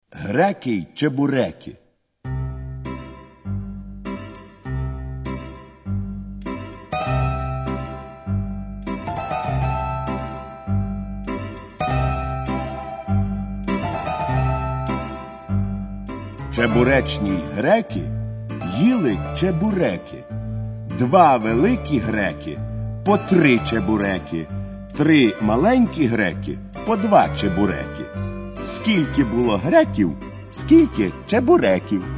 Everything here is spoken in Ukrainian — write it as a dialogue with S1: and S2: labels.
S1: Греки й чебуреки. Чебуречні греки їли чебуреки. 2 великі греки по 3 чебуреки, 3 маленькі греки по 2 чебуреки. Скільки було греків, скільки чебуреків.